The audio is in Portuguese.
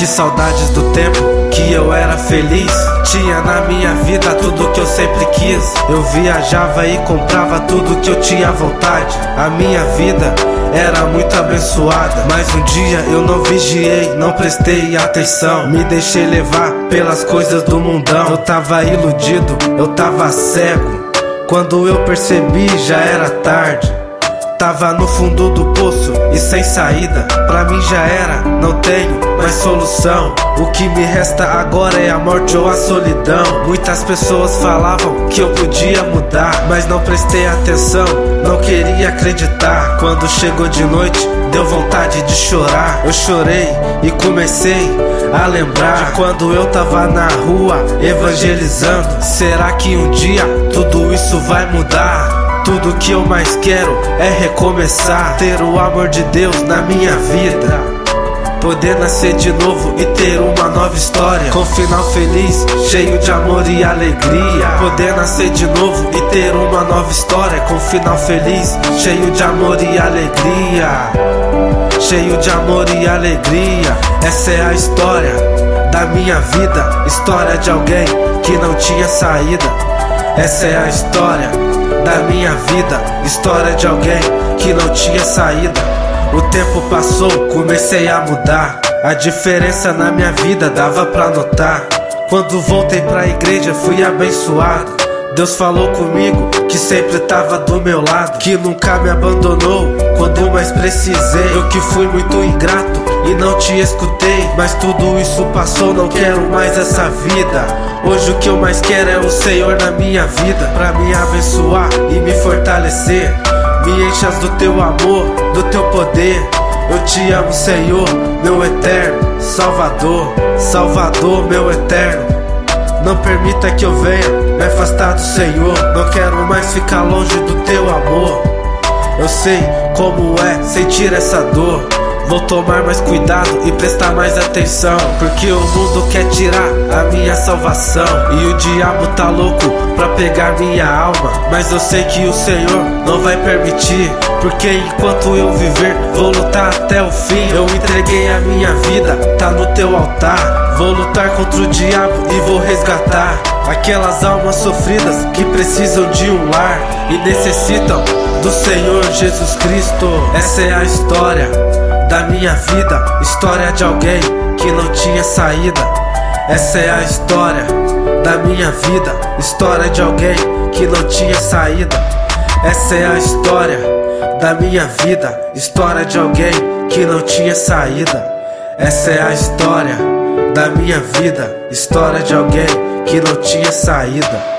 saudades do tempo que eu era feliz. Tinha na minha vida tudo que eu sempre quis. Eu viajava e comprava tudo que eu tinha vontade. A minha vida era muito abençoada, mas um dia eu não vigiei, não prestei atenção. Me deixei levar pelas coisas do mundão. Eu tava iludido, eu tava cego. Quando eu percebi já era tarde. Tava no fundo do poço e sem saída. Pra mim já era, não tenho mais solução. O que me resta agora é a morte ou a solidão. Muitas pessoas falavam que eu podia mudar, mas não prestei atenção, não queria acreditar. Quando chegou de noite, deu vontade de chorar. Eu chorei e comecei a lembrar de quando eu tava na rua evangelizando. Será que um dia tudo isso vai mudar? Tudo que eu mais quero é recomeçar, ter o amor de Deus na minha vida, poder nascer de novo e ter uma nova história, com final feliz, cheio de amor e alegria. Poder nascer de novo e ter uma nova história, com final feliz, cheio de amor e alegria. Cheio de amor e alegria. Essa é a história da minha vida, história de alguém que não tinha saída. Essa é a história da minha vida, história de alguém que não tinha saída. O tempo passou, comecei a mudar. A diferença na minha vida dava pra notar. Quando voltei pra igreja fui abençoado. Deus falou comigo que sempre tava do meu lado, que nunca me abandonou quando eu mais precisei. Eu que fui muito ingrato e não te escutei, mas tudo isso passou, não quero mais essa vida. Hoje o que eu mais quero é o Senhor na minha vida, pra me abençoar e me fortalecer. Me enchas do teu amor, do teu poder. Eu te amo, Senhor, meu eterno Salvador. Salvador, meu eterno. Não permita que eu venha me afastar do Senhor. Não quero mais ficar longe do teu amor. Eu sei como é sentir essa dor. Vou tomar mais cuidado e prestar mais atenção, porque o mundo quer tirar a minha salvação e o diabo tá louco pra pegar minha alma. Mas eu sei que o Senhor não vai permitir, porque enquanto eu viver vou lutar até o fim. Eu entreguei a minha vida, tá no teu altar. Vou lutar contra o diabo e vou resgatar aquelas almas sofridas que precisam de um lar e necessitam do Senhor Jesus Cristo. Essa é a história da minha vida, história de alguém que não tinha saída. Essa é a história da minha vida, história de alguém que não tinha saída. Essa é a história da minha vida, história de alguém que não tinha saída. Essa é a história da minha vida, história de alguém que não tinha saída.